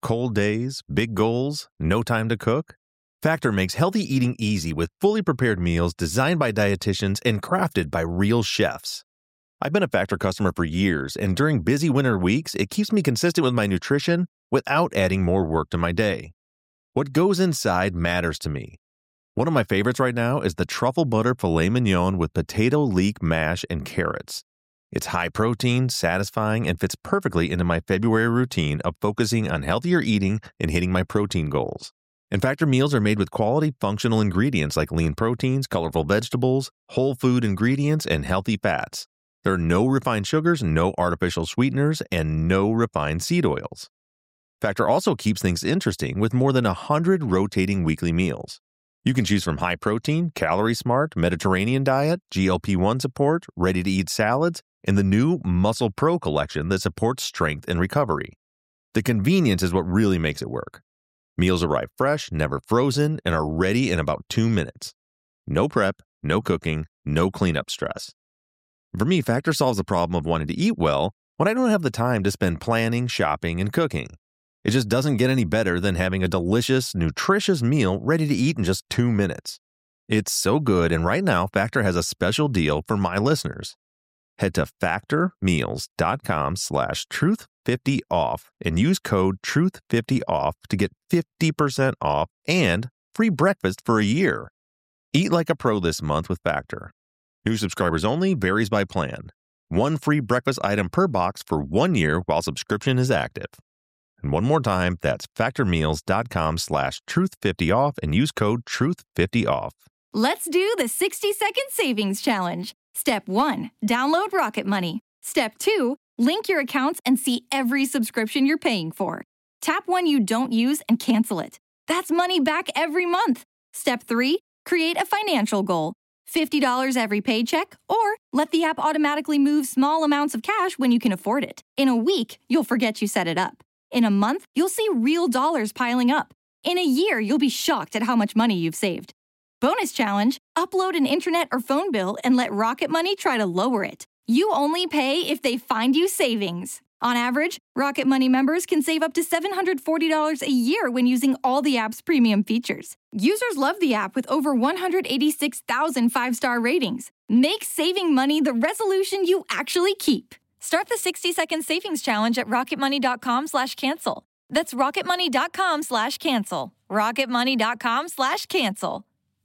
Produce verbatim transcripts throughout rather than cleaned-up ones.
Cold days, big goals, no time to cook? Factor makes healthy eating easy with fully prepared meals designed by dietitians and crafted by real chefs. I've been a Factor customer for years, and during busy winter weeks, it keeps me consistent with my nutrition without adding more work to my day. What goes inside matters to me. One of my favorites right now is the truffle butter filet mignon with potato leek mash and carrots. It's high protein, satisfying, and fits perfectly into my February routine of focusing on healthier eating and hitting my protein goals. And Factor meals are made with quality, functional ingredients like lean proteins, colorful vegetables, whole food ingredients, and healthy fats. There are no refined sugars, no artificial sweeteners, and no refined seed oils. Factor also keeps things interesting with more than one hundred rotating weekly meals. You can choose from high protein, calorie smart, Mediterranean diet, G L P one support, ready-to-eat salads, and the new Muscle Pro collection that supports strength and recovery. The convenience is what really makes it work. Meals arrive fresh, never frozen, and are ready in about two minutes. No prep, no cooking, no cleanup stress. For me, Factor solves the problem of wanting to eat well when I don't have the time to spend planning, shopping, and cooking. It just doesn't get any better than having a delicious, nutritious meal ready to eat in just two minutes. It's so good, and right now, Factor has a special deal for my listeners. Head to factormeals.com slash truth50 off and use code truth fifty off to get fifty percent off and free breakfast for a year. Eat like a pro this month with Factor. New subscribers only, varies by plan. One free breakfast item per box for one year while subscription is active. And one more time, that's factormeals.com slash truth50 off and use code truth fifty off. Let's do the sixty second savings challenge. Step one, download Rocket Money. Step two, link your accounts and see every subscription you're paying for. Tap one you don't use and cancel it. That's money back every month. Step three, create a financial goal. fifty dollars every paycheck, or let the app automatically move small amounts of cash when you can afford it. In a week, you'll forget you set it up. In a month, you'll see real dollars piling up. In a year, you'll be shocked at how much money you've saved. Bonus challenge, upload an internet or phone bill and let Rocket Money try to lower it. You only pay if they find you savings. On average, Rocket Money members can save up to seven hundred forty dollars a year when using all the app's premium features. Users love the app with over one hundred eighty-six thousand five-star ratings. Make saving money the resolution you actually keep. Start the sixty second savings challenge at rocketmoney.com slash cancel. That's rocketmoney.com slash cancel. rocketmoney.com slash cancel.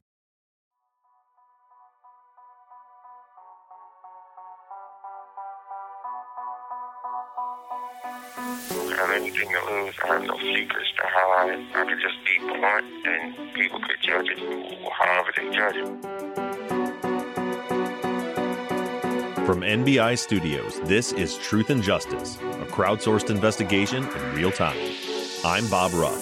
I have anything to lose. I have no secrets to hide. I could just be blunt and people could judge it however they judge it. From N B I Studios, this is Truth and Justice, a crowdsourced investigation in real time. I'm Bob Ruff.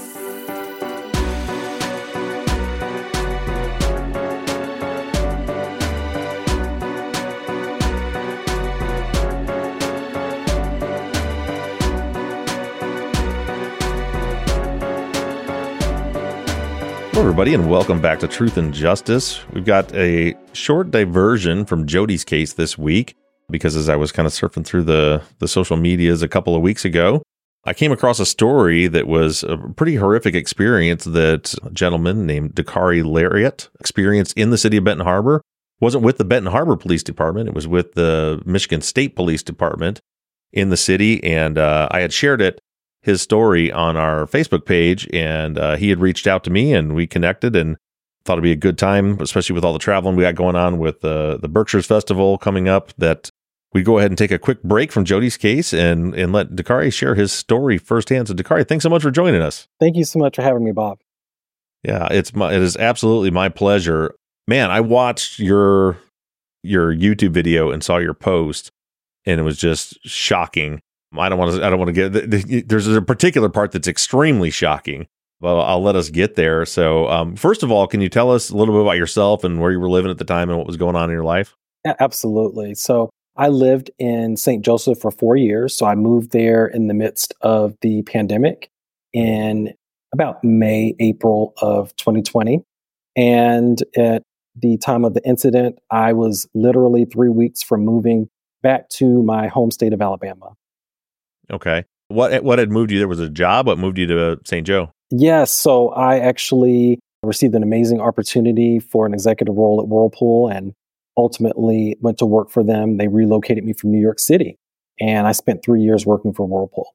Hello, everybody, and welcome back to Truth and Justice. We've got a short diversion from Jody's case this week because as I was kind of surfing through the, the social medias a couple of weeks ago, I came across a story that was a pretty horrific experience that a gentleman named Dakari Lariat experienced in the city of Benton Harbor. It wasn't with the Benton Harbor Police Department. It was with the Michigan State Police Department in the city, and uh, I had shared it his story on our Facebook page, and uh, he had reached out to me, and we connected, and thought it'd be a good time, especially with all the traveling we got going on with uh, the Berkshires Festival coming up, that we go ahead and take a quick break from Jody's case and and let Dakari share his story firsthand. So, Dakari, thanks so much for joining us. Thank you so much for having me, Bob. Yeah, it's my it is absolutely my pleasure, man. I watched your your YouTube video and saw your post, and it was just shocking. I don't want to. I don't want to get. There's a particular part that's extremely shocking. Well, I'll let us get there. So, um, first of all, can you tell us a little bit about yourself and where you were living at the time and what was going on in your life? Yeah, absolutely. So, I lived in Saint Joseph for four years. So, I moved there in the midst of the pandemic in about May, April of twenty twenty, and at the time of the incident, I was literally three weeks from moving back to my home state of Alabama. Okay. What what had moved you there? Was it a job? What moved you to Saint Joe? Yes. So I actually received an amazing opportunity for an executive role at Whirlpool and ultimately went to work for them. They relocated me from New York City, and I spent three years working for Whirlpool.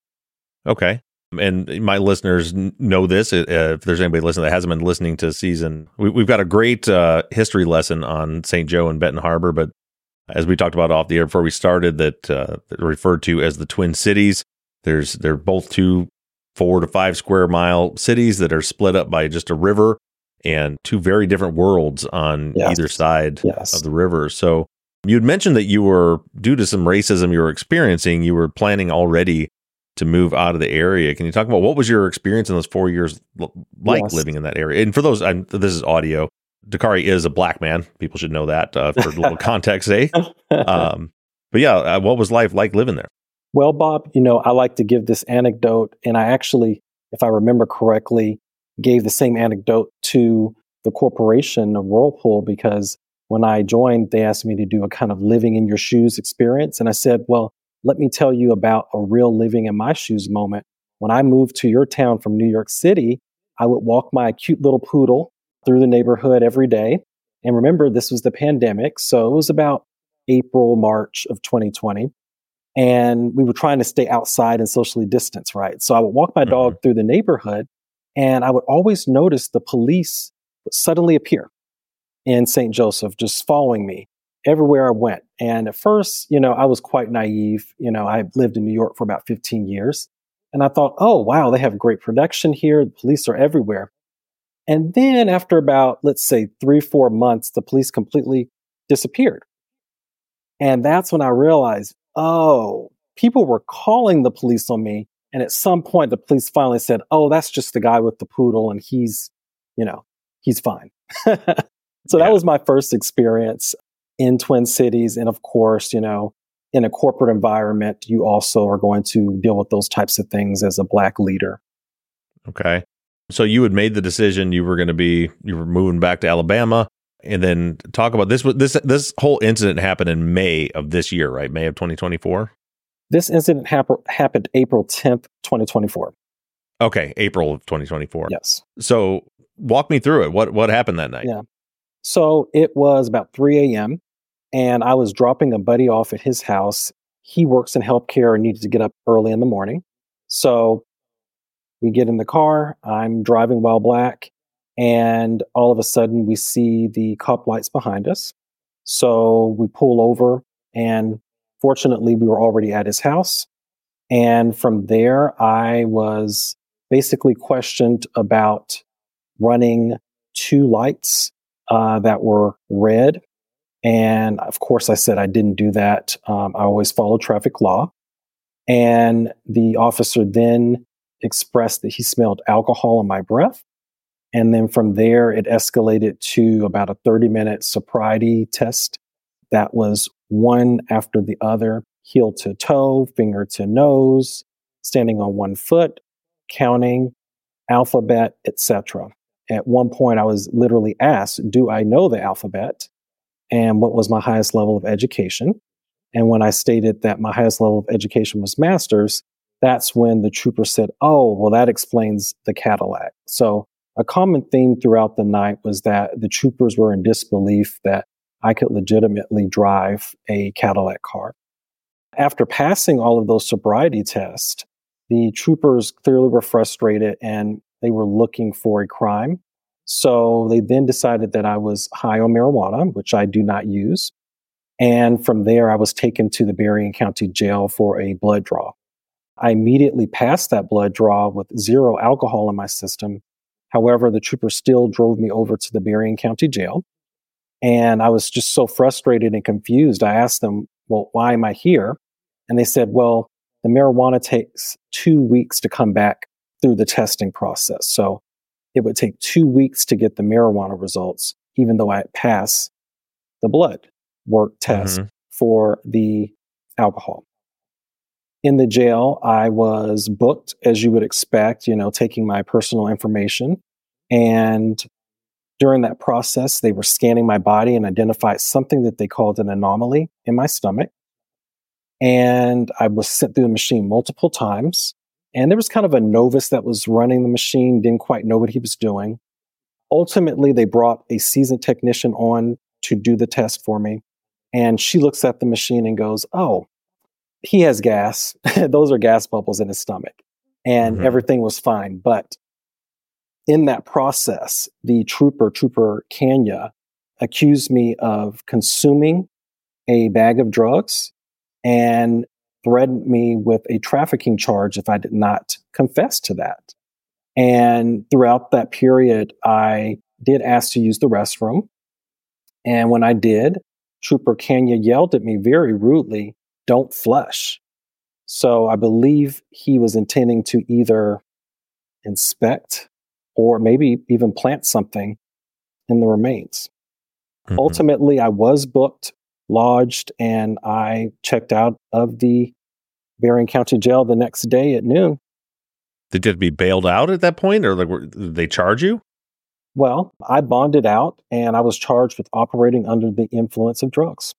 Okay. And my listeners know this. Uh, if there's anybody listening that hasn't been listening to season, we, we've got a great uh, history lesson on Saint Joe and Benton Harbor. But as we talked about off the air before we started, that uh, referred to as the Twin Cities. There's they're both two four to five square mile cities that are split up by just a river and two very different worlds on yes. either side yes. of the river. So you'd mentioned that you were, due to some racism you were experiencing, you were planning already to move out of the area. Can you talk about what was your experience in those four years like yes. living in that area? And for those, I'm, this is audio. Dakari is a black man. People should know that uh, for a little context, eh? Um, but yeah, uh, what was life like living there? Well, Bob, you know, I like to give this anecdote, and I actually, if I remember correctly, gave the same anecdote to the corporation of Whirlpool, because when I joined, they asked me to do a kind of living in your shoes experience. And I said, well, let me tell you about a real living in my shoes moment. When I moved to your town from New York City, I would walk my cute little poodle through the neighborhood every day. And remember, this was the pandemic. So it was about April, March of twenty twenty. And we were trying to stay outside and socially distance, right? So I would walk my dog mm-hmm. through the neighborhood, and I would always notice the police would suddenly appear in Saint Joseph, just following me everywhere I went. And at first, you know, I was quite naive. You know, I lived in New York for about fifteen years. And I thought, oh, wow, they have great production here. The police are everywhere. And then after about, let's say, three, four months, the police completely disappeared. And that's when I realized, oh, people were calling the police on me. And at some point, the police finally said, oh, that's just the guy with the poodle. And he's, you know, he's fine. So yeah. That was my first experience in Twin Cities. And of course, you know, in a corporate environment, you also are going to deal with those types of things as a Black leader. Okay. So you had made the decision you were going to be, you were moving back to Alabama. And then talk about this. This this whole incident happened in May of this year, right? May of twenty twenty-four? This incident hap- happened April tenth, twenty twenty-four. Okay, April of twenty twenty-four. Yes. So walk me through it. What what happened that night? Yeah. So it was about three a.m. and I was dropping a buddy off at his house. He works in healthcare and needed to get up early in the morning. So we get in the car. I'm driving while black. And all of a sudden, we see the cop lights behind us. So we pull over, and fortunately, we were already at his house. And from there, I was basically questioned about running two lights uh, that were red. And of course, I said I didn't do that. Um, I always follow traffic law. And the officer then expressed that he smelled alcohol in my breath. And then from there, it escalated to about a thirty minute sobriety test that was one after the other, heel to toe, finger to nose, standing on one foot, counting, alphabet, et cetera. At one point, I was literally asked, do I know the alphabet? And what was my highest level of education? And when I stated that my highest level of education was master's, that's when the trooper said, oh, well, that explains the Cadillac. So a common theme throughout the night was that the troopers were in disbelief that I could legitimately drive a Cadillac car. After passing all of those sobriety tests, the troopers clearly were frustrated and they were looking for a crime. So they then decided that I was high on marijuana, which I do not use. And from there, I was taken to the Berrien County Jail for a blood draw. I immediately passed that blood draw with zero alcohol in my system. However, the trooper still drove me over to the Berrien County Jail. And I was just so frustrated and confused. I asked them, well, why am I here? And they said, well, the marijuana takes two weeks to come back through the testing process. So it would take two weeks to get the marijuana results, even though I had passed the blood work test mm-hmm. for the alcohol. In the jail, I was booked, as you would expect, you know, taking my personal information. And during that process, they were scanning my body and identified something that they called an anomaly in my stomach. And I was sent through the machine multiple times. And there was kind of a novice that was running the machine, didn't quite know what he was doing. Ultimately, they brought a seasoned technician on to do the test for me. And she looks at the machine and goes, oh, he has gas. Those are gas bubbles in his stomach. And mm-hmm. everything was fine. But in that process, the trooper, Trooper Kanya, accused me of consuming a bag of drugs and threatened me with a trafficking charge if I did not confess to that. And throughout that period, I did ask to use the restroom. And when I did, Trooper Kanya yelled at me very rudely, "Don't flush." So I believe he was intending to either inspect or maybe even plant something in the remains. Mm-hmm. Ultimately, I was booked, lodged, and I checked out of the Berrien County Jail the next day at noon. Did you have to be bailed out at that point, or like, were, did they charge you? Well, I bonded out, and I was charged with operating under the influence of drugs.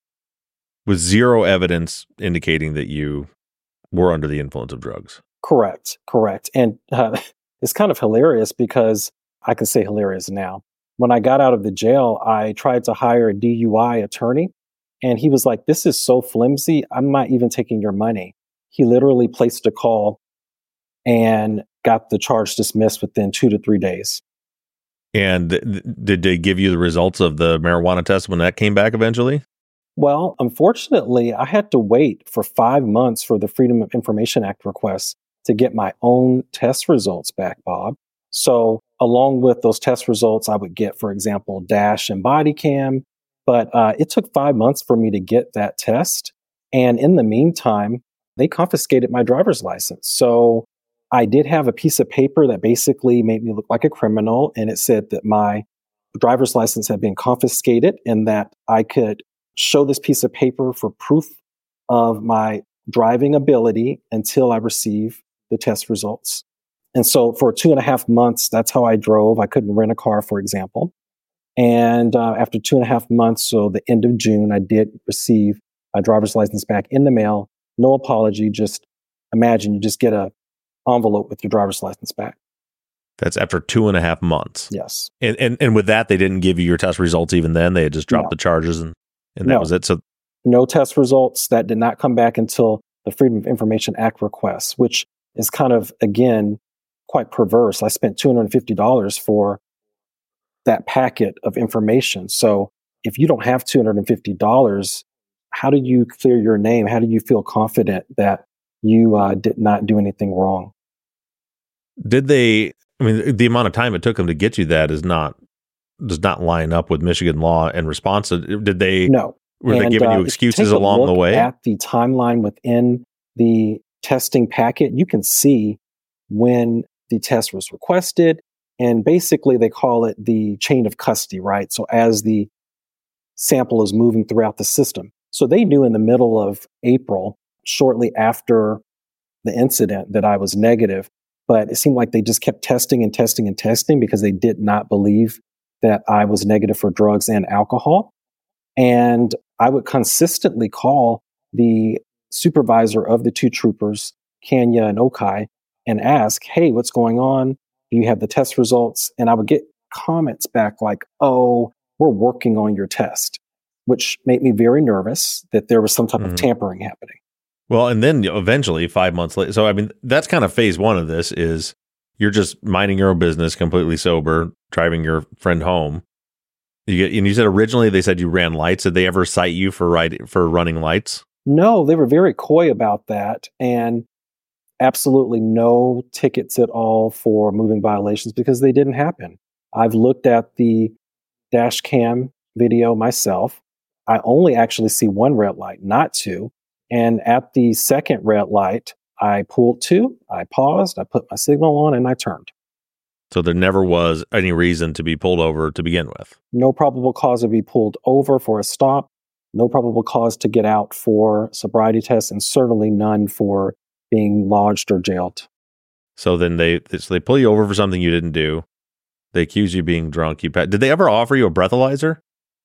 With zero evidence indicating that you were under the influence of drugs. Correct, correct. And uh, it's kind of hilarious because I can say hilarious now. When I got out of the jail, I tried to hire a D U I attorney, and he was like, "This is so flimsy, I'm not even taking your money." He literally placed a call and got the charge dismissed within two to three days. And th- did they give you the results of the marijuana test when that came back eventually? Well, unfortunately, I had to wait for five months for the Freedom of Information Act request to get my own test results back, Bob. So along with those test results, I would get, for example, dash and body cam. But uh, it took five months for me to get that test. And in the meantime, they confiscated my driver's license. So I did have a piece of paper that basically made me look like a criminal. And it said that my driver's license had been confiscated and that I could show this piece of paper for proof of my driving ability until I receive the test results. And so for two and a half months, that's how I drove. I couldn't rent a car, for example. And uh, after two and a half months, so the end of June, I did receive my driver's license back in the mail. No apology. Just imagine you just get a envelope with your driver's license back. That's after two and a half months. Yes. And and, and with that, they didn't give you your test results even then. They had just dropped No. the charges and, and that No. was it. So no test results. That did not come back until the Freedom of Information Act request, which is kind of, again, quite perverse. I spent two hundred fifty dollars for that packet of information. So if you don't have two hundred fifty dollars, how do you clear your name? How do you feel confident that you uh, did not do anything wrong? Did they, I mean, the amount of time it took them to get you that is not, does not line up with Michigan law and response. Did they, no. were they And, giving uh, you excuses along the way? At the timeline within the testing packet, you can see when the test was requested. And basically, they call it the chain of custody, right? So as the sample is moving throughout the system. So they knew in the middle of April, shortly after the incident, that I was negative. But it seemed like they just kept testing and testing and testing because they did not believe that I was negative for drugs and alcohol. And I would consistently call the supervisor of the two troopers, Kanya and Okai, and ask, "Hey, what's going on? Do you have the test results?" And I would get comments back like, "Oh, we're working on your test," which made me very nervous that there was some type mm-hmm. of tampering happening. Well, and then eventually five months later, so I mean, that's kind of phase one of this is you're just minding your own business, completely sober, driving your friend home. You get, and you said originally they said you ran lights. Did they ever cite you for ride, for running lights? No, they were very coy about that. And absolutely no tickets at all for moving violations because they didn't happen. I've looked at the dash cam video myself. I only actually see one red light, not two. And at the second red light, I pulled two, I paused, I put my signal on, and I turned. So there never was any reason to be pulled over to begin with? No probable cause to be pulled over for a stop, no probable cause to get out for sobriety tests, and certainly none for being lodged or jailed. So then they so they pull you over for something you didn't do. They accuse you of being drunk. You Did they ever offer you a breathalyzer?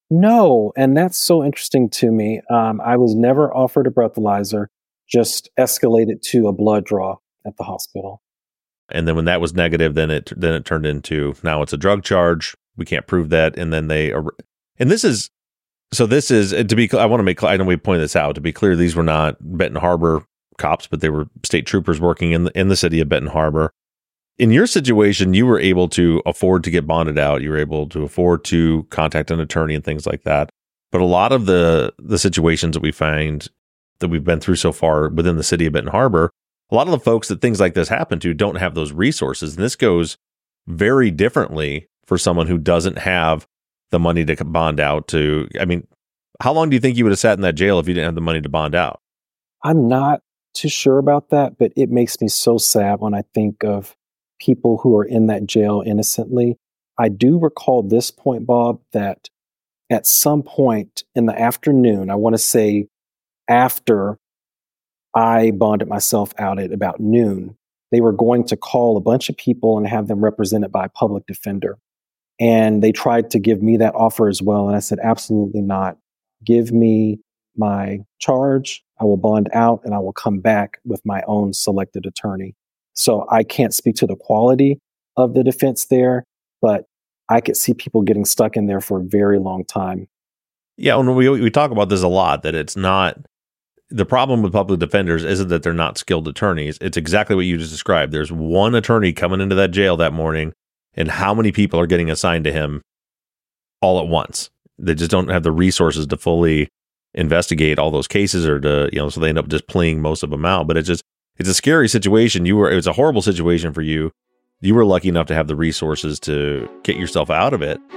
No, and that's so interesting to me. Um, I was never offered a breathalyzer, just escalated to a blood draw at the hospital. And then when that was negative, then it then it turned into, now it's a drug charge. We can't prove that. And then they, and this is, so this is, to be, I want to make, I know we pointed this out, to be clear, these were not Benton Harbor cops, but they were state troopers working in the, in the city of Benton Harbor. In your situation, you were able to afford to get bonded out. You were able to afford to contact an attorney and things like that. But a lot of the the situations that we find that we've been through so far within the city of Benton Harbor, a lot of the folks that things like this happen to don't have those resources. And this goes very differently for someone who doesn't have the money to bond out to. I mean, how long do you think you would have sat in that jail if you didn't have the money to bond out? I'm not too sure about that, but it makes me so sad when I think of people who are in that jail innocently. I do recall this point, Bob, that at some point in the afternoon, I want to say after I bonded myself out at about noon, they were going to call a bunch of people and have them represented by a public defender. And they tried to give me that offer as well. And I said, absolutely not. Give me my charge. I will bond out and I will come back with my own selected attorney. So I can't speak to the quality of the defense there, but I could see people getting stuck in there for a very long time. Yeah, and we we talk about this a lot, that it's not, the problem with public defenders isn't that they're not skilled attorneys. It's exactly what you just described. There's one attorney coming into that jail that morning, and how many people are getting assigned to him all at once? They just don't have the resources to fully investigate all those cases, or to, you know, so they end up just playing most of them out. But it's just, it's a scary situation. You were, it was a horrible situation for you. You were lucky enough to have the resources to get yourself out of it.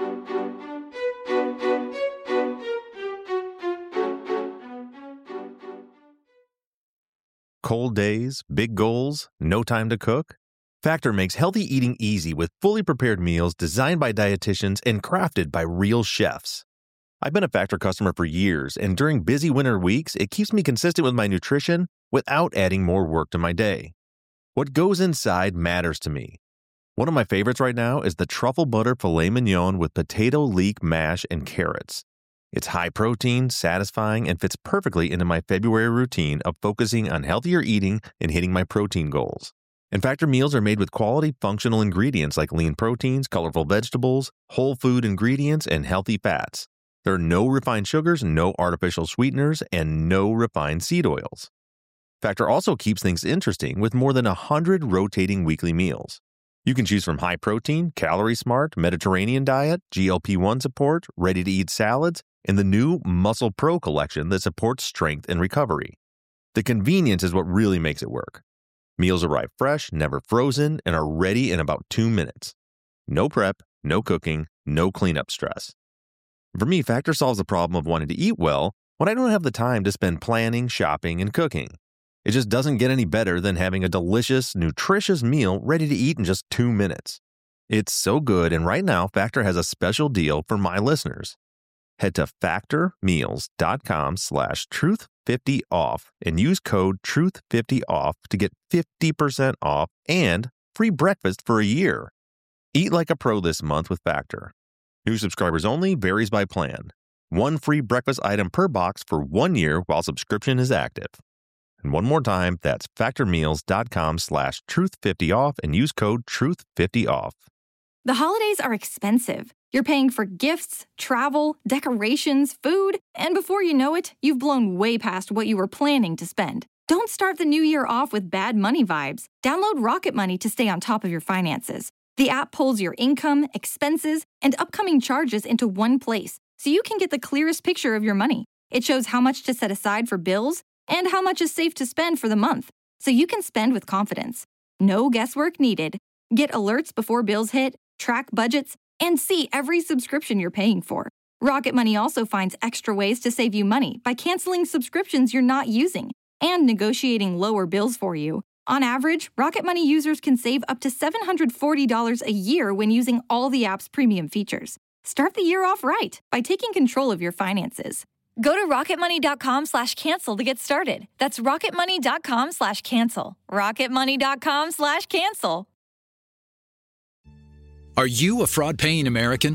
Cold days, big goals, no time to cook? Factor makes healthy eating easy with fully prepared meals designed by dietitians and crafted by real chefs. I've been a Factor customer for years, and during busy winter weeks, it keeps me consistent with my nutrition without adding more work to my day. What goes inside matters to me. One of my favorites right now is the truffle butter filet mignon with potato leek mash and carrots. It's high protein, satisfying, and fits perfectly into my February routine of focusing on healthier eating and hitting my protein goals. And Factor meals are made with quality, functional ingredients like lean proteins, colorful vegetables, whole food ingredients, and healthy fats. There are no refined sugars, no artificial sweeteners, and no refined seed oils. Factor also keeps things interesting with more than one hundred rotating weekly meals. You can choose from high protein, calorie smart, Mediterranean diet, G L P one support, ready-to-eat salads, and the new Muscle Pro collection that supports strength and recovery. The convenience is what really makes it work. Meals arrive fresh, never frozen, and are ready in about two minutes. No prep, no cooking, no cleanup stress. For me, Factor solves the problem of wanting to eat well when I don't have the time to spend planning, shopping, and cooking. It just doesn't get any better than having a delicious, nutritious meal ready to eat in just two minutes. It's so good, and right now, Factor has a special deal for my listeners. Head to factormeals.com slash truth50 off and use code truth fifty off to get fifty percent off and free breakfast for a year. Eat like a pro this month with Factor. New subscribers only, varies by plan. One free breakfast item per box for one year while subscription is active. And one more time, that's factormeals.com slash truth50 off and use code truth fifty off. The holidays are expensive. You're paying for gifts, travel, decorations, food, and before you know it, you've blown way past what you were planning to spend. Don't start the new year off with bad money vibes. Download Rocket Money to stay on top of your finances. The app pulls your income, expenses, and upcoming charges into one place, so you can get the clearest picture of your money. It shows how much to set aside for bills and how much is safe to spend for the month, so you can spend with confidence. No guesswork needed. Get alerts before bills hit, track budgets, and see every subscription you're paying for. Rocket Money also finds extra ways to save you money by canceling subscriptions you're not using and negotiating lower bills for you. On average, Rocket Money users can save up to seven hundred forty dollars a year when using all the app's premium features. Start the year off right by taking control of your finances. Go to rocketmoney.com slash cancel to get started. That's rocketmoney.com slash cancel. rocketmoney.com slash cancel. Are you a fraud-paying American?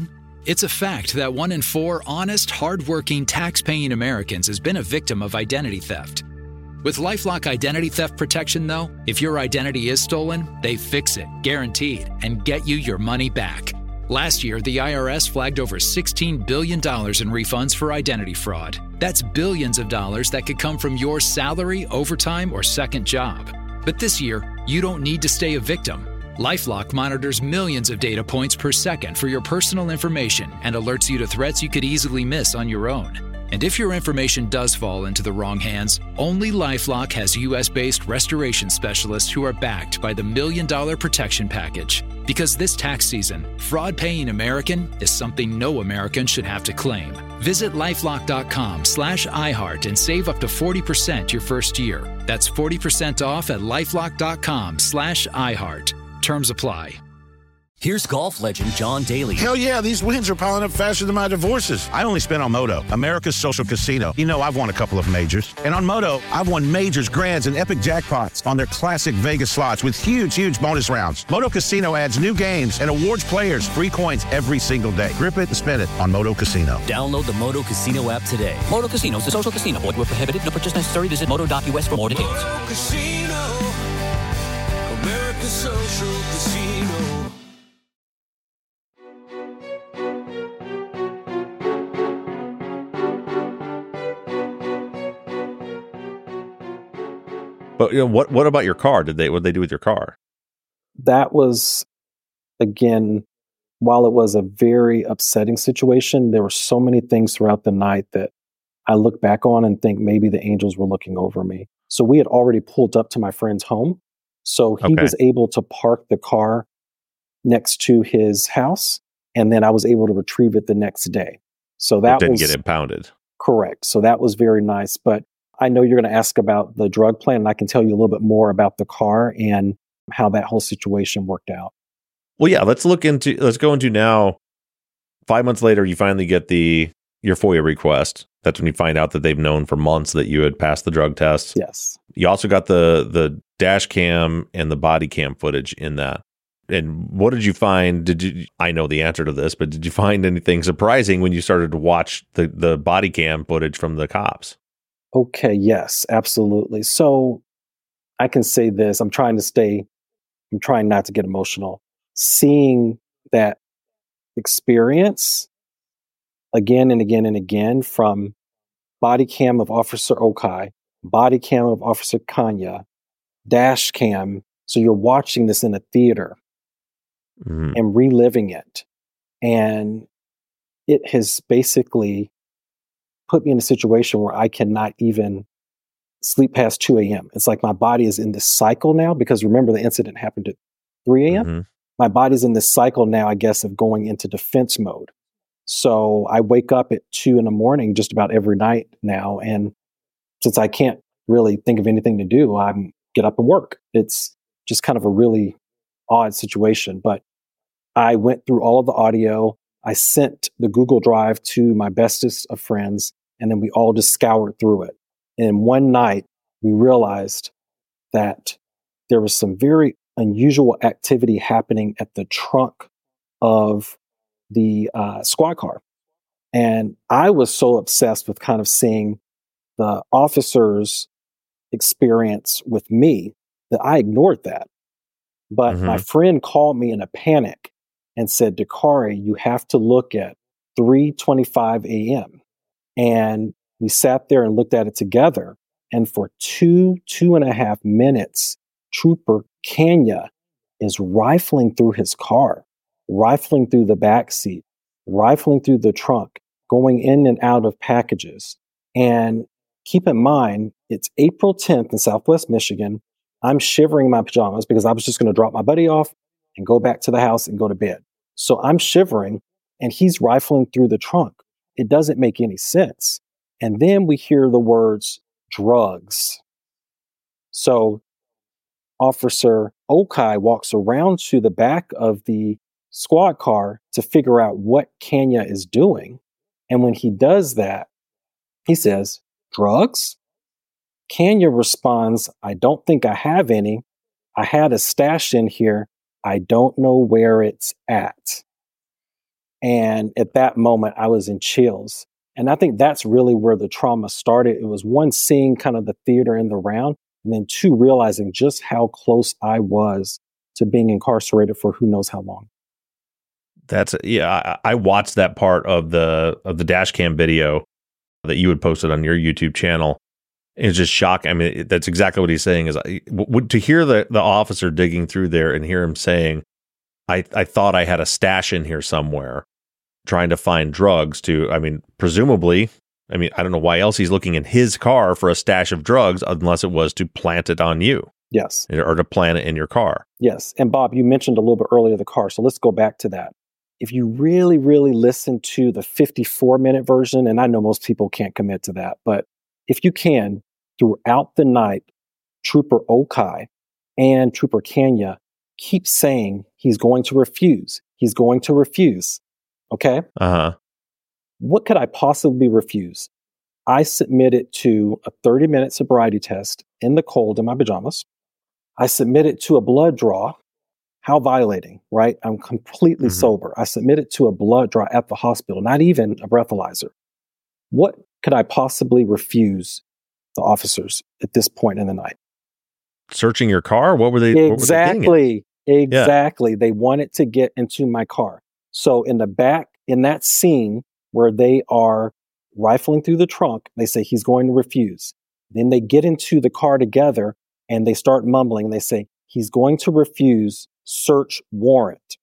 It's a fact that one in four honest, hardworking, tax-paying Americans has been a victim of identity theft. With LifeLock Identity Theft Protection, though, if your identity is stolen, they fix it, guaranteed, and get you your money back. Last year, the I R S flagged over sixteen billion dollars in refunds for identity fraud. That's billions of dollars that could come from your salary, overtime, or second job. But this year, you don't need to stay a victim. LifeLock monitors millions of data points per second for your personal information and alerts you to threats you could easily miss on your own. And if your information does fall into the wrong hands, only LifeLock has U S-based restoration specialists who are backed by the Million Dollar Protection Package. Because this tax season, fraud-paying American is something no American should have to claim. Visit LifeLock.com slash iHeart and save up to forty percent your first year. That's forty percent off at LifeLock.com slash iHeart. Terms apply. Here's golf legend John Daly. Hell yeah, these wins are piling up faster than my divorces. I only spent on Moto, America's social casino. You know, I've won a couple of majors. And on Moto, I've won majors, grands, and epic jackpots on their classic Vegas slots with huge, huge bonus rounds. Moto Casino adds new games and awards players free coins every single day. Grip it and spin it on Moto Casino. Download the Moto Casino app today. Moto Casino is a social casino. Void where prohibited. No purchase necessary. Visit moto dot U S for more details. Moto Casino, America's social casino. But you know, what what about your car? Did they what did they do with your car? That was, again, while it was a very upsetting situation, there were so many things throughout the night that I look back on and think maybe the angels were looking over me. So we had already pulled up to my friend's home. So he Okay. was able to park the car next to his house, and then I was able to retrieve it the next day. So It that didn't was get impounded. correct. So that was very nice. But I know you're going to ask about the drug plan, and I can tell you a little bit more about the car and how that whole situation worked out. Well, yeah, let's look into let's go into now. Five months later, you finally get the your FOIA request. That's when you find out that they've known for months that you had passed the drug test. Yes. You also got the the dash cam and the body cam footage in that. And what did you find? Did you? I know the answer to this, but did you find anything surprising when you started to watch the the body cam footage from the cops? Okay. Yes, absolutely. So I can say this. I'm trying to stay, I'm trying not to get emotional. Seeing that experience again and again and again from body cam of Officer Okai, body cam of Officer Kanya, dash cam. So you're watching this in a theater Mhm. and reliving it. And it has basically put me in a situation where I cannot even sleep past two a.m. It's like my body is in this cycle now, because remember the incident happened at three a.m. Mhm. My body's in this cycle now, I guess, of going into defense mode. So I wake up at two in the morning just about every night now. And since I can't really think of anything to do, I get up and work. It's just kind of a really odd situation. But I went through all of the audio. I sent the Google Drive to my bestest of friends, and then we all just scoured through it. And one night, we realized that there was some very unusual activity happening at the trunk of the uh, squad car. And I was so obsessed with kind of seeing the officers' experience with me that I ignored that. But my Mhm. friend called me in a panic and said, Dakari, you have to look at three twenty-five a.m. And we sat there and looked at it together. And for two, two and a half minutes, Trooper Kenya is rifling through his car, rifling through the back seat, rifling through the trunk, going in and out of packages. And keep in mind, it's April tenth in Southwest Michigan. I'm shivering in my pajamas because I was just going to drop my buddy off and go back to the house and go to bed. So I'm shivering and he's rifling through the trunk. It doesn't make any sense. And then we hear the words drugs. So Officer Okai walks around to the back of the squad car to figure out what Kenya is doing. And when he does that, he says, drugs? Kenya responds, I don't think I have any. I had a stash in here. I don't know where it's at. And at that moment, I was in chills. And I think that's really where the trauma started. It was one, seeing kind of the theater in the round, and then two, realizing just how close I was to being incarcerated for who knows how long. That's yeah. I, I watched that part of the of the dash cam video that you had posted on your YouTube channel. It's just shocking. I mean, that's exactly what he's saying. Is I, w- to hear the the officer digging through there and hear him saying, "I I thought I had a stash in here somewhere, trying to find drugs." To I mean, presumably, I mean, I don't know why else he's looking in his car for a stash of drugs unless it was to plant it on you. Yes, or to plant it in your car. Yes, and Bob, you mentioned a little bit earlier the car, so let's go back to that. If you really, really listen to the fifty-four minute version, and I know most people can't commit to that, but if you can, throughout the night, Trooper Okai and Trooper Kenya keep saying he's going to refuse. He's going to refuse. Okay? Uh-huh. What could I possibly refuse? I submitted to a thirty minute sobriety test in the cold in my pajamas. I submitted to a blood draw. How violating, right? I'm completely Mm-hmm. sober. I submitted to a blood draw at the hospital, not even a breathalyzer. What could I possibly refuse the officers at this point in the night? Searching your car? What were they? What were they Exactly. getting at? Exactly. Yeah. They wanted to get into my car. So in the back, in that scene where they are rifling through the trunk, they say he's going to refuse. Then they get into the car together and they start mumbling. They say he's going to refuse search warrant.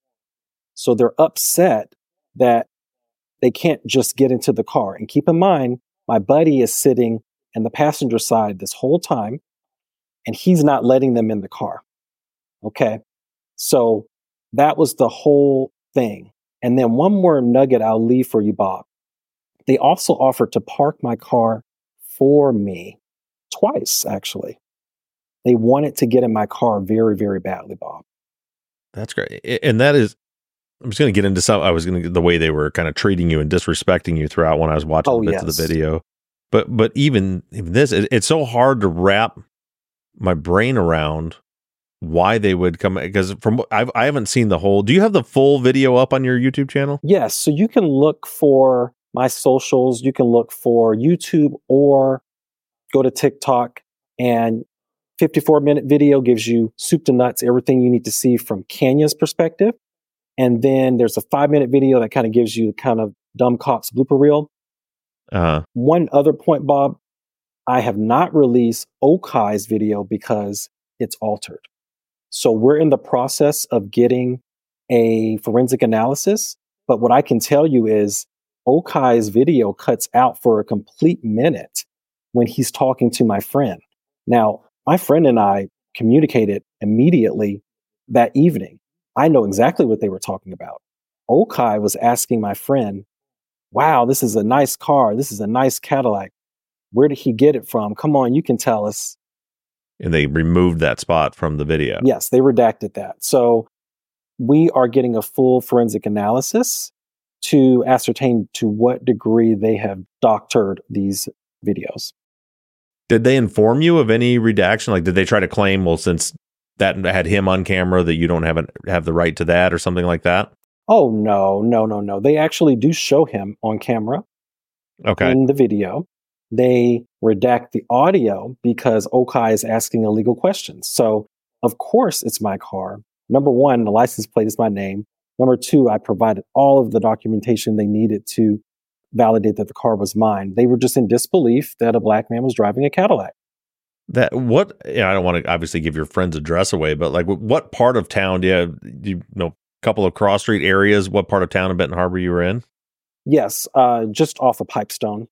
So they're upset that they can't just get into the car. And keep in mind, my buddy is sitting in the passenger side this whole time, and he's not letting them in the car. Okay. So that was the whole thing. And then one more nugget I'll leave for you, Bob. They also offered to park my car for me twice, actually. They wanted to get in my car very, very badly, Bob. That's great. And that is, I'm just going to get into some, I was going to get the way they were kind of treating you and disrespecting you throughout when I was watching Oh, bits yes. of the video. But, but even, even this, it, it's so hard to wrap my brain around why they would come, because from what I've, I haven't seen the whole, do you have the full video up on your YouTube channel? Yes. So you can look for my socials. You can look for YouTube or go to TikTok, and fifty-four minute video gives you soup to nuts, everything you need to see from Kenya's perspective. And then there's a five minute video that kind of gives you kind of dumb cops blooper reel. Uh-huh. One other point, Bob, I have not released Okai's video because it's altered. So we're in the process of getting a forensic analysis. But what I can tell you is Okai's video cuts out for a complete minute when he's talking to my friend. Now, my friend and I communicated immediately that evening. I know exactly what they were talking about. Okai was asking my friend, wow, this is a nice car. This is a nice Cadillac. Where did he get it from? Come on, you can tell us. And they removed that spot from the video. Yes, they redacted that. So we are getting a full forensic analysis to ascertain to what degree they have doctored these videos. Did they inform you of any redaction? Like, did they try to claim, well, since that had him on camera, that you don't have, a, have the right to that or something like that? Oh, no, no, no, no. They actually do show him on camera. Okay. In the video. They redact the audio because Okai is asking illegal questions. So, of course, it's my car. Number one, the license plate is my name. Number two, I provided all of the documentation they needed to validate that the car was mine. They were just in disbelief that a black man was driving a Cadillac. That what? Yeah, I don't want to obviously give your friend's address away, but like, what part of town do you have? Do you know a couple of cross street areas? What part of town in Benton Harbor you were in? Yes, uh, just off of Pipestone.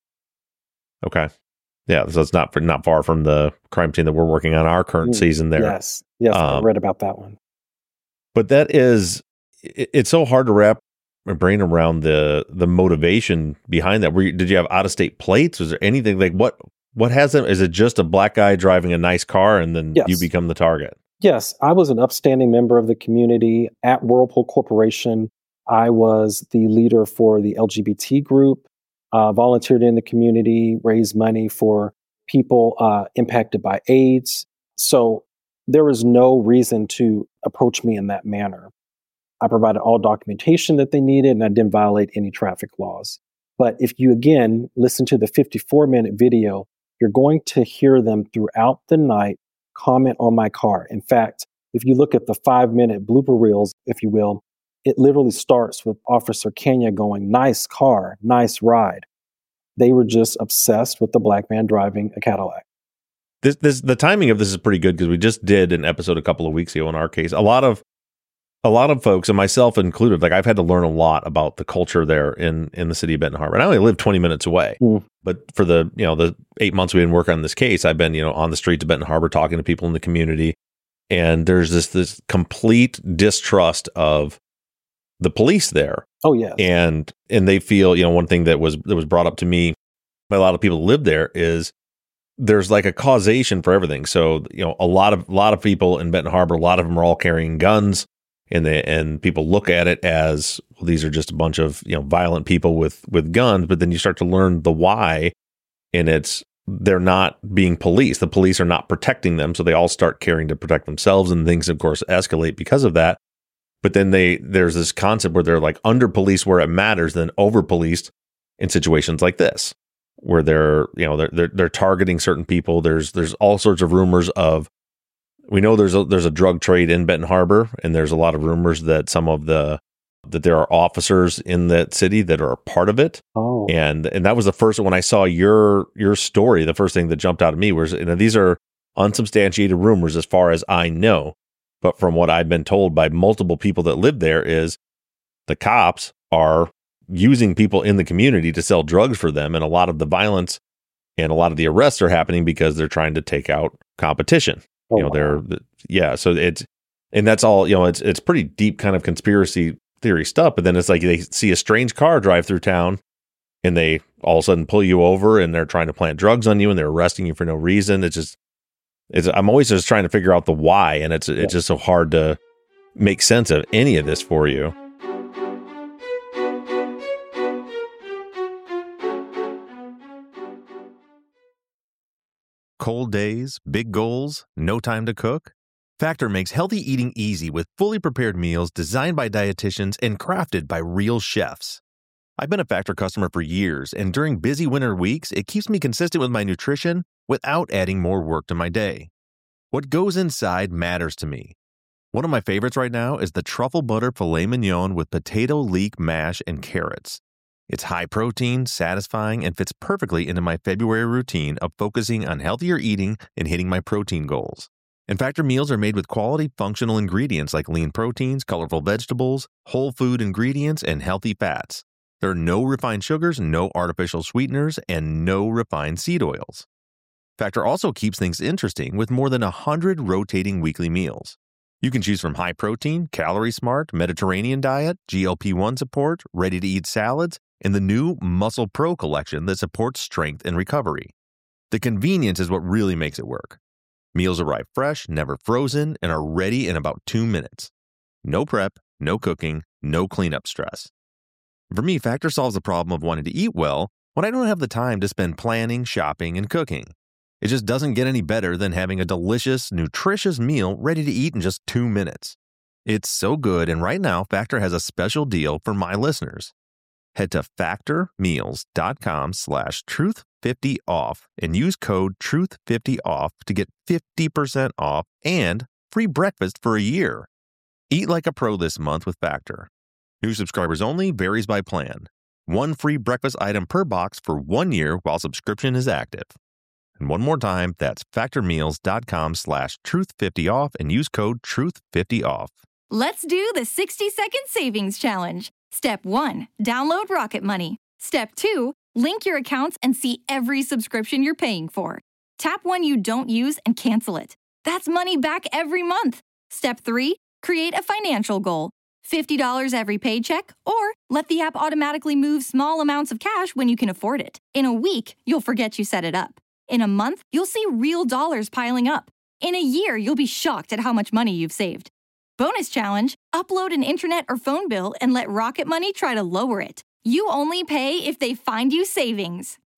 Okay. Yeah, so it's not for, not far from the crime scene that we're working on our current Mm, season there. Yes, yes, I Um, read about that one. But that is, it, it's so hard to wrap my brain around the the motivation behind that. Were you, did you have out of state plates? Was there anything like what what has them? Is it just a black guy driving a nice car and then Yes. you become the target? Yes, I was an upstanding member of the community at Whirlpool Corporation. I was the leader for the L G B T group, uh, volunteered in the community, raised money for people uh, impacted by AIDS. So there was no reason to approach me in that manner. I provided all documentation that they needed, and I didn't violate any traffic laws. But if you, again, listen to the fifty-four minute video, you're going to hear them throughout the night comment on my car. In fact, if you look at the five minute blooper reels, if you will, it literally starts with Officer Kenya going, "Nice car, nice ride." They were just obsessed with the black man driving a Cadillac. This, this, the timing of this is pretty good because we just did an episode a couple of weeks ago in our case. A lot of, a lot of folks, and myself included, like I've had to learn a lot about the culture there in, in the city of Benton Harbor. And I only live twenty minutes away, mm. but for the, you know, the eight months we didn't work on this case, I've been, you know, on the streets of Benton Harbor talking to people in the community. And there's this, this complete distrust of the police there. Oh, yeah. And, and they feel, you know, one thing that was, that was brought up to me by a lot of people who live there is there's like a causation for everything. So, you know, a lot of, a lot of people in Benton Harbor, a lot of them are all carrying guns, and they, and people look at it as, well, these are just a bunch of, you know, violent people with, with guns. But then you start to learn the why, and it's, they're not being policed. The police are not protecting them. So they all start carrying to protect themselves, and things, of course, escalate because of that. But then they, there's this concept where they're like under policed where it matters, then over policed in situations like this, where they're, you know, they're, they're, they're targeting certain people. There's, there's all sorts of rumors of, we know there's a, there's a drug trade in Benton Harbor, and there's a lot of rumors that some of the, that there are officers in that city that are a part of it. Oh. And, and that was the first, when I saw your, your story, the first thing that jumped out at me was, you know, these are unsubstantiated rumors as far as I know. But from what I've been told by multiple people that live there is the cops are using people in the community to sell drugs for them. And a lot of the violence and a lot of the arrests are happening because they're trying to take out competition. Oh, you know, wow. they're, yeah. So it's, and that's all, you know, it's, it's pretty deep kind of conspiracy theory stuff. But then it's like they see a strange car drive through town, and they all of a sudden pull you over, and they're trying to plant drugs on you, and they're arresting you for no reason. It's just, it's, I'm always just trying to figure out the why. And it's, it's just so hard to make sense of any of this for you. Cold days, big goals, no time to cook? Factor makes healthy eating easy with fully prepared meals designed by dietitians and crafted by real chefs. I've been a Factor customer for years, and during busy winter weeks, it keeps me consistent with my nutrition without adding more work to my day. What goes inside matters to me. One of my favorites right now is the truffle butter filet mignon with potato leek mash and carrots. It's high protein, satisfying, and fits perfectly into my February routine of focusing on healthier eating and hitting my protein goals. And Factor meals are made with quality, functional ingredients like lean proteins, colorful vegetables, whole food ingredients, and healthy fats. There are no refined sugars, no artificial sweeteners, and no refined seed oils. Factor also keeps things interesting with more than one hundred rotating weekly meals. You can choose from high protein, calorie smart, Mediterranean diet, G L P one support, ready to eat salads, and the new Muscle Pro collection that supports strength and recovery. The convenience is what really makes it work. Meals arrive fresh, never frozen, and are ready in about two minutes. No prep, no cooking, no cleanup stress. For me, Factor solves the problem of wanting to eat well when I don't have the time to spend planning, shopping, and cooking. It just doesn't get any better than having a delicious, nutritious meal ready to eat in just two minutes. It's so good, and right now, Factor has a special deal for my listeners. Head to factormeals.com slash truth50 off and use code truth fifty off to get fifty percent off and free breakfast for a year. Eat like a pro this month with Factor. New subscribers only, varies by plan. One free breakfast item per box for one year while subscription is active. And one more time, that's factormeals.com slash truth50 off and use code truth fifty off. Let's do the sixty second savings challenge. Step one, download Rocket Money. Step two, link your accounts and see every subscription you're paying for. Tap one you don't use and cancel it. That's money back every month. Step three, create a financial goal. fifty dollars every paycheck, or let the app automatically move small amounts of cash when you can afford it. In a week, you'll forget you set it up. In a month, you'll see real dollars piling up. In a year, you'll be shocked at how much money you've saved. Bonus challenge, upload an internet or phone bill and let Rocket Money try to lower it. You only pay if they find you savings.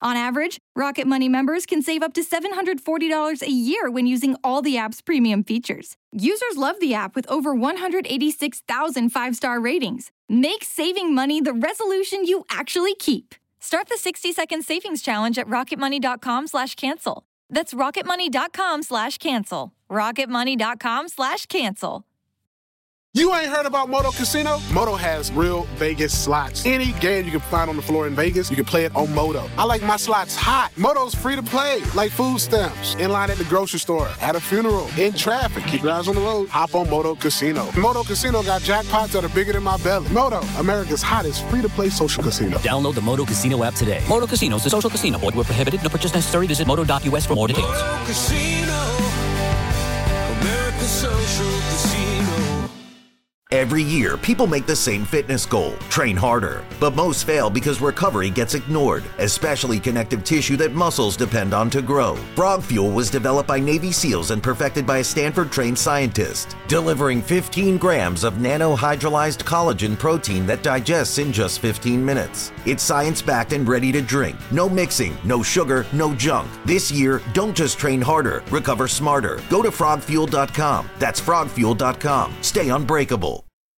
On average, Rocket Money members can save up to seven hundred forty dollars a year when using all the app's premium features. Users love the app with over one hundred eighty-six thousand five-star ratings. Make saving money the resolution you actually keep. Start the sixty-second savings challenge at rocketmoney.com slash cancel. That's rocketmoney.com slash cancel. rocketmoney.com slash cancel. You ain't heard about Moto Casino? Moto has real Vegas slots. Any game you can find on the floor in Vegas, you can play it on Moto. I like my slots hot. Moto's free to play, like food stamps. In line at the grocery store, at a funeral, in traffic. Keep your eyes on the road. Hop on Moto Casino. Moto Casino got jackpots that are bigger than my belly. Moto, America's hottest free-to-play social casino. Download the Moto Casino app today. Moto Casino is a social casino. Void where prohibited. No purchase necessary. Visit moto dot U S for more details. Moto Casino, America's social casino. Every year, people make the same fitness goal, train harder. But most fail because recovery gets ignored, especially connective tissue that muscles depend on to grow. Frog Fuel was developed by Navy SEALs and perfected by a Stanford-trained scientist, delivering fifteen grams of nanohydrolyzed collagen protein that digests in just fifteen minutes. It's science-backed and ready to drink. No mixing, no sugar, no junk. This year, don't just train harder, recover smarter. Go to frog fuel dot com. That's frog fuel dot com. Stay unbreakable.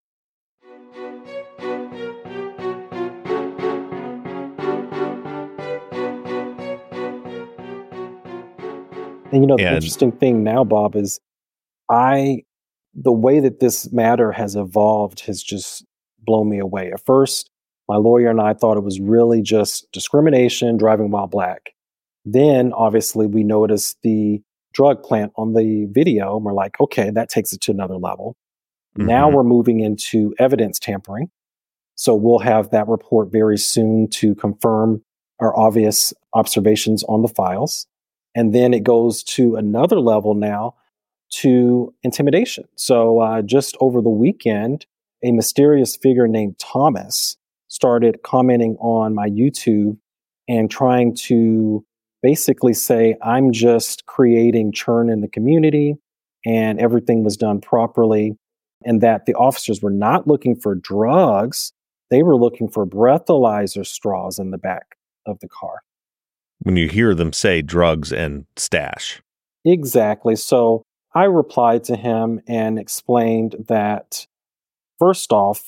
And you know, the And- interesting thing now, Bob, is I, the way that this matter has evolved has just blown me away. At first, my lawyer and I thought it was really just discrimination, driving while black. Then, obviously, we noticed the drug plant on the video, and we're like, okay, that takes it to another level. Now Mhm. we're moving into evidence tampering. So we'll have that report very soon to confirm our obvious observations on the files. And then it goes to another level now to intimidation. So uh, just over the weekend, a mysterious figure named Thomas started commenting on my YouTube and trying to basically say, I'm just creating churn in the community and everything was done properly, and that the officers were not looking for drugs. They were looking for breathalyzer straws in the back of the car. When you hear them say drugs and stash. Exactly. So I replied to him and explained that, first off,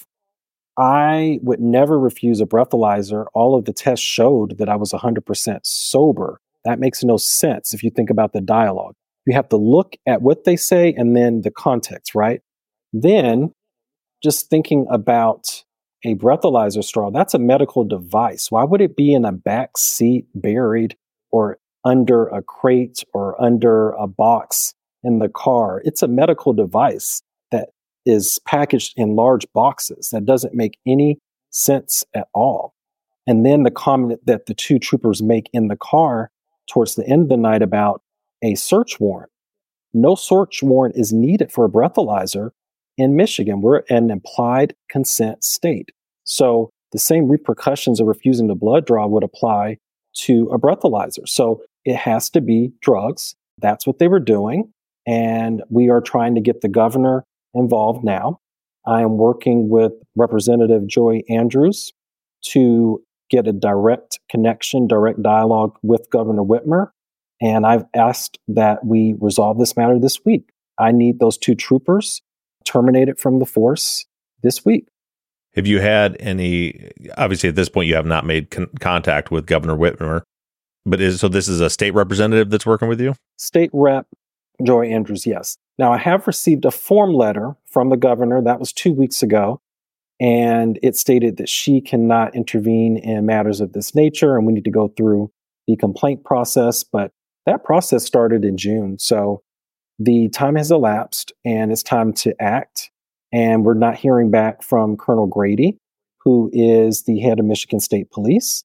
I would never refuse a breathalyzer. All of the tests showed that I was one hundred percent sober. That makes no sense if you think about the dialogue. You have to look at what they say and then the context, right? Then, just thinking about a breathalyzer straw, that's a medical device. Why would it be in a back seat buried or under a crate or under a box in the car? It's a medical device that is packaged in large boxes. That doesn't make any sense at all. And then the comment that the two troopers make in the car towards the end of the night about a search warrant. No search warrant is needed for a breathalyzer in Michigan. We're an implied consent state. So the same repercussions of refusing the blood draw would apply to a breathalyzer. So it has to be drugs. That's what they were doing. And we are trying to get the governor involved now. I am working with Representative Joy Andrews to get a direct connection, direct dialogue with Governor Whitmer. And I've asked that we resolve this matter this week. I need those two troopers terminated from the force this week. Have you had any, obviously at this point you have not made con- contact with Governor Whitmer, but is, so this is a state representative that's working with you? State Rep Joy Andrews, yes. Now I have received a form letter from the governor. That was two weeks ago. And it stated that she cannot intervene in matters of this nature and we need to go through the complaint process. But that process started in June. So the time has elapsed and it's time to act. And we're not hearing back from Colonel Grady, who is the head of Michigan State Police.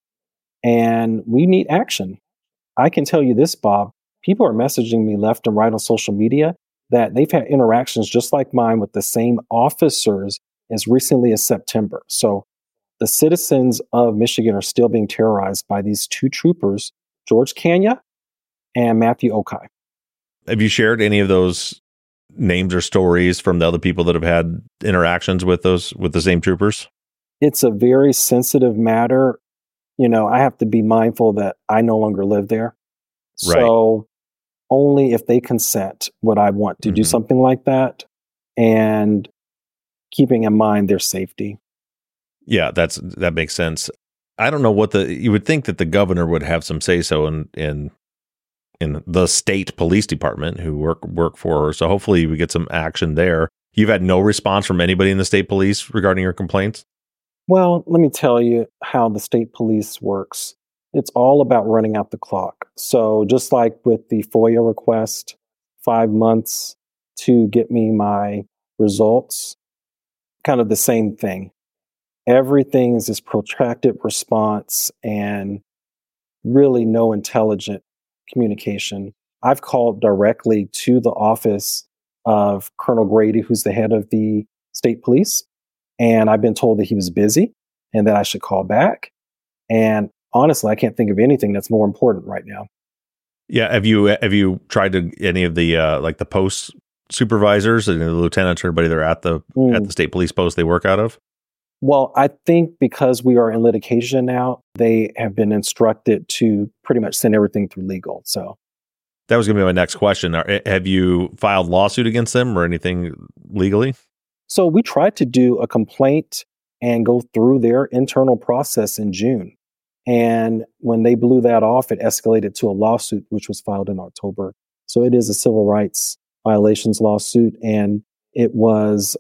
And we need action. I can tell you this, Bob. People are messaging me left and right on social media that they've had interactions just like mine with the same officers as recently as September. So the citizens of Michigan are still being terrorized by these two troopers, George Kanya and Matthew Okai. Have you shared any of those names or stories from the other people that have had interactions with those, with the same troopers? It's a very sensitive matter. you know, I have to be mindful that I no longer live there. Right. So only if they consent would I want to mm-hmm. do something like that, and keeping in mind their safety. Yeah, that's that makes sense. I don't know what the you would think that the governor would have some say so in in in the state police department who work work for her. So hopefully we get some action there. You've had no response from anybody in the state police regarding your complaints? Well, let me tell you how the state police works. It's all about running out the clock. So just like with the FOIA request, five months to get me my results, kind of the same thing. Everything is this protracted response and really no intelligent communication. I've called directly to the office of Colonel Grady, who's the head of the state police, and I've been told that he was busy and that I should call back. And honestly, I can't think of anything that's more important right now. Yeah, have you have you tried to any of the uh, like the post supervisors and the lieutenants or everybody that are at the mm. at the state police post they work out of? Well, I think because we are in litigation now, they have been instructed to pretty much send everything through legal. So that was going to be my next question. Are, have you filed lawsuit against them or anything legally? So we tried to do a complaint and go through their internal process in June. And when they blew that off, it escalated to a lawsuit, which was filed in October. So it is a civil rights violations lawsuit, and it was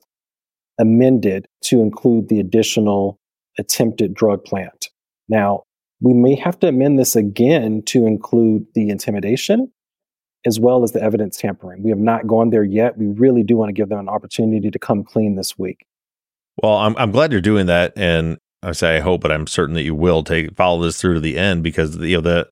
amended to include the additional attempted drug plant. Now, we may have to amend this again to include the intimidation as well as the evidence tampering. We have not gone there yet. We really do want to give them an opportunity to come clean this week. Well, I'm I'm glad you're doing that, and I say I hope, but I'm certain that you will take follow this through to the end, because you know the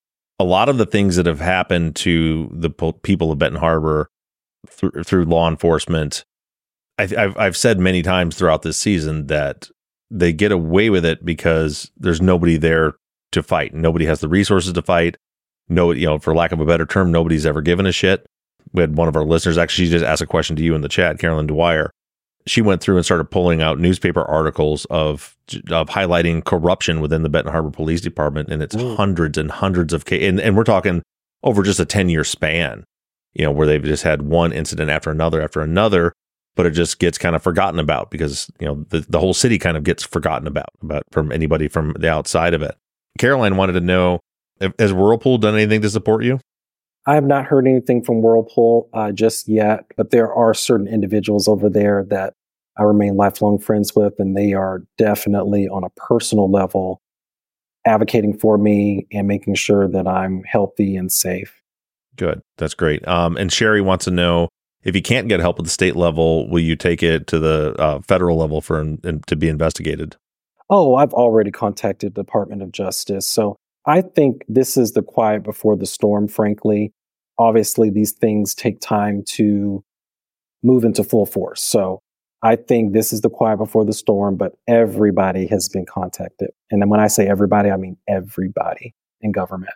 a lot of the things that have happened to the po- people of Benton Harbor through, through law enforcement, I, I've I've said many times throughout this season that they get away with it because there's nobody there to fight. Nobody has the resources to fight. No, you know, for lack of a better term, nobody's ever given a shit. We had one of our listeners actually she just asked a question to you in the chat, Carolyn Dwyer. She went through and started pulling out newspaper articles of of highlighting corruption within the Benton Harbor Police Department, and it's Ooh. hundreds and hundreds of cases, and, and we're talking over just a ten-year span, you know, where they've just had one incident after another after another, but it just gets kind of forgotten about because, you know, the, the whole city kind of gets forgotten about, about from anybody from the outside of it. Caroline wanted to know, has Whirlpool done anything to support you? I have not heard anything from Whirlpool uh, just yet, but there are certain individuals over there that I remain lifelong friends with, and they are definitely on a personal level advocating for me and making sure that I'm healthy and safe. Good. That's great. Um, and Sherry wants to know, if you can't get help at the state level, will you take it to the uh, federal level for in, to be investigated? Oh, I've already contacted the Department of Justice. So I think this is the quiet before the storm, frankly. Obviously, these things take time to move into full force. So I think this is the quiet before the storm, but everybody has been contacted. And then when I say everybody, I mean everybody in government.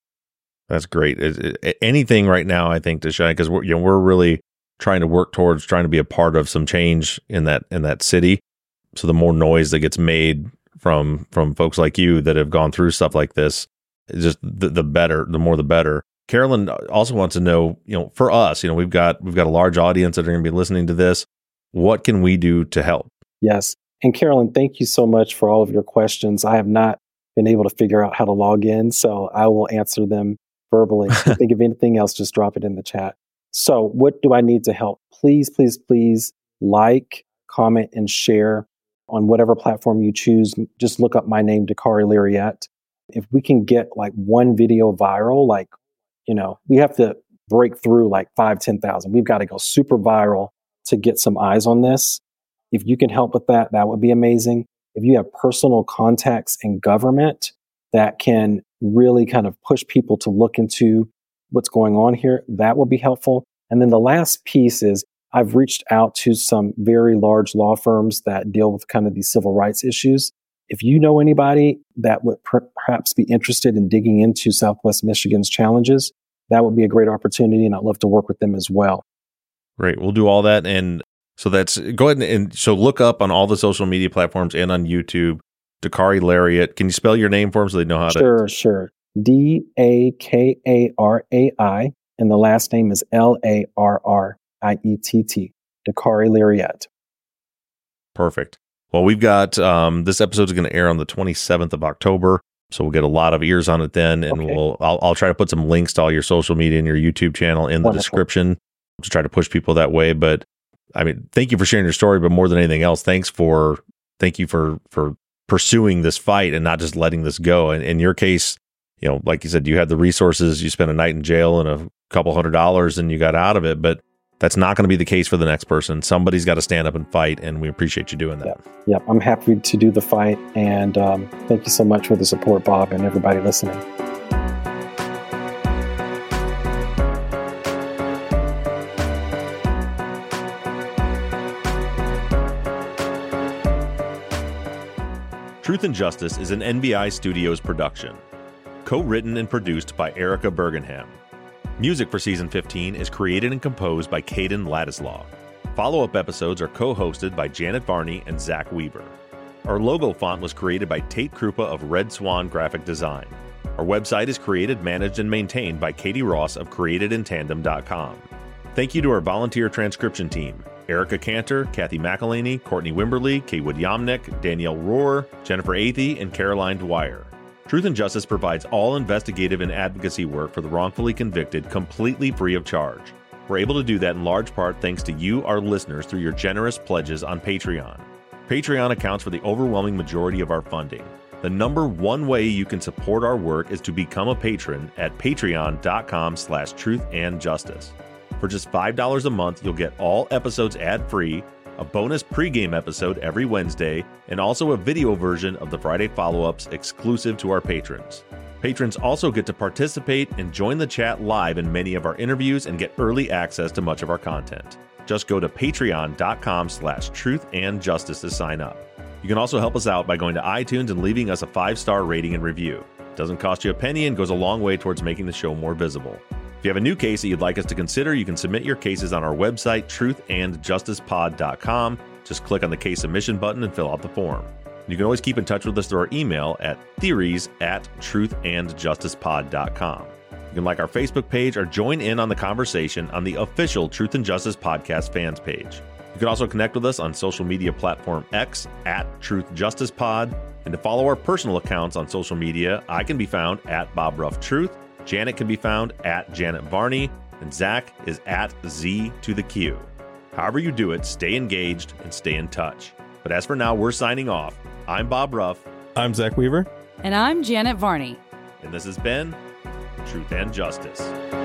That's great. It, it, anything right now, I think, to shine, because we're, you know, we're really trying to work towards trying to be a part of some change in that in that city. So the more noise that gets made from from folks like you that have gone through stuff like this, just the, the better, the more the better. Carolyn also wants to know, you know, for us, you know, we've got we've got a large audience that are going to be listening to this. What can we do to help? Yes. And Carolyn, thank you so much for all of your questions. I have not been able to figure out how to log in, so I will answer them verbally. If you think of anything else, just drop it in the chat. So what do I need to help? Please, please, please like, comment, and share on whatever platform you choose. Just look up my name, Dakari Lariat. If we can get like one video viral, like, you know, we have to break through like five, ten thousand. We've got to go super viral to get some eyes on this. If you can help with that, that would be amazing. If you have personal contacts in government that can really kind of push people to look into what's going on here, that will be helpful. And then the last piece is I've reached out to some very large law firms that deal with kind of these civil rights issues. If you know anybody that would per- perhaps be interested in digging into Southwest Michigan's challenges, that would be a great opportunity, and I'd love to work with them as well. Great. We'll do all that. And so that's, go ahead and, and so look up on all the social media platforms and on YouTube, Dakari Lariat. Can you spell your name for them so they know how Sure, to? sure. D A K A R A I, and the last name is L A R R I E T T. Dakari Lariat. Perfect. Well, we've got um, this episode is going to air on the twenty-seventh of October, so we'll get a lot of ears on it then, and Okay. we'll I'll, I'll try to put some links to all your social media and your YouTube channel in the Wonderful. description to try to push people that way. But I mean, thank you for sharing your story, but more than anything else, thanks for thank you for for pursuing this fight and not just letting this go. And in your case, you know, like you said, you had the resources, you spent a night in jail and a couple hundred dollars, and you got out of it, but that's not going to be the case for the next person. Somebody's got to stand up and fight, and we appreciate you doing that. Yep, yep. I'm happy to do the fight, and um, thank you so much for the support, Bob, and everybody listening. Truth and Justice is an N B I Studios production. Co-written and produced by Erica Bergenham. Music for Season fifteen is created and composed by Caden Ladislaw. Follow-up episodes are co-hosted by Janet Varney and Zach Weaver. Our logo font was created by Tate Krupa of Red Swan Graphic Design. Our website is created, managed, and maintained by Katie Ross of created in tandem dot com. Thank you to our volunteer transcription team, Erica Cantor, Kathy McElhaney, Courtney Wimberly, Kaywood Yomnick, Danielle Rohr, Jennifer Athey, and Caroline Dwyer. Truth and Justice provides all investigative and advocacy work for the wrongfully convicted completely free of charge. We're able to do that in large part thanks to you, our listeners, through your generous pledges on Patreon. Patreon accounts for the overwhelming majority of our funding. The number one way you can support our work is to become a patron at patreon.com slash truth and justice. For just five dollars a month, you'll get all episodes ad-free, a bonus pregame episode every Wednesday, and also a video version of the Friday follow-ups exclusive to our patrons. Patrons also get to participate and join the chat live in many of our interviews and get early access to much of our content. Just go to patreon.com slash truth and justice to sign up. You can also help us out by going to iTunes and leaving us a five-star rating and review. It doesn't cost you a penny and goes a long way towards making the show more visible. If you have a new case that you'd like us to consider, you can submit your cases on our website, truth and justice pod dot com. Just click on the case submission button and fill out the form. You can always keep in touch with us through our email at theories at truth and justice pod dot com. You can like our Facebook page or join in on the conversation on the official Truth and Justice Podcast fans page. You can also connect with us on social media platform X at Truth Justice Pod. And to follow our personal accounts on social media, I can be found at Bob Ruff Truth. Janet can be found at Janet Varney, and Zach is at Z to the Q. However you do it, stay engaged and stay in touch. But as for now, we're signing off. I'm Bob Ruff. I'm Zach Weaver. And I'm Janet Varney. And this has been Truth and Justice.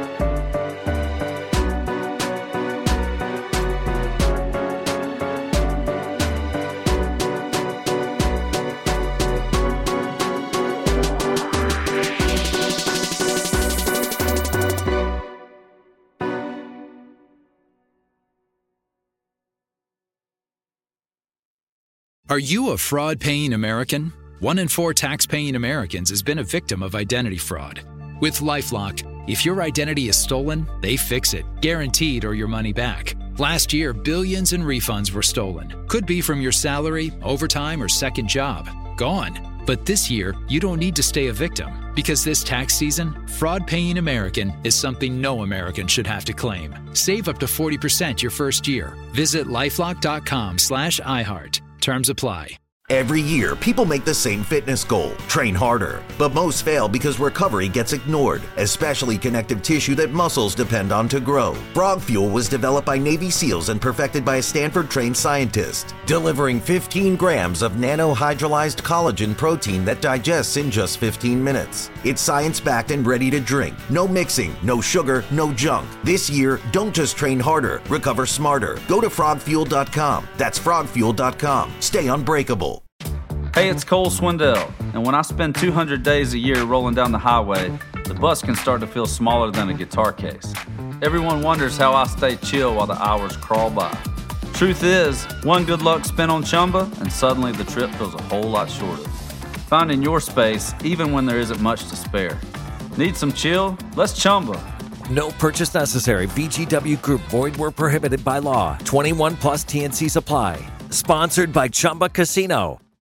Are you a fraud-paying American? One in four tax-paying Americans has been a victim of identity fraud. With LifeLock, if your identity is stolen, they fix it, guaranteed or your money back. Last year, billions in refunds were stolen. Could be from your salary, overtime, or second job. Gone. But this year, you don't need to stay a victim, because this tax season, fraud-paying American is something no American should have to claim. Save up to forty percent your first year. Visit lifelock.com slash iHeart. Terms apply. Every year, people make the same fitness goal, train harder. But most fail because recovery gets ignored, especially connective tissue that muscles depend on to grow. Frog Fuel was developed by Navy SEALs and perfected by a Stanford-trained scientist, delivering fifteen grams of nanohydrolyzed collagen protein that digests in just fifteen minutes. It's science-backed and ready to drink. No mixing, no sugar, no junk. This year, don't just train harder, recover smarter. Go to frog fuel dot com. That's frog fuel dot com. Stay unbreakable. Hey, it's Cole Swindell, and when I spend two hundred days a year rolling down the highway, the bus can start to feel smaller than a guitar case. Everyone wonders how I stay chill while the hours crawl by. Truth is, one good luck spin on Chumba, and suddenly the trip feels a whole lot shorter. Finding your space, even when there isn't much to spare. Need some chill? Let's Chumba. No purchase necessary. V G W Group. Void where prohibited by law. twenty-one plus T N Cs apply. Sponsored by Chumba Casino.